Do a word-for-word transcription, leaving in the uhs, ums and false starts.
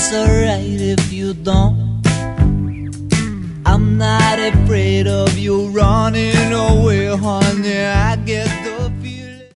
it's alright if you don't. I'm not afraid of you running away, honey. I get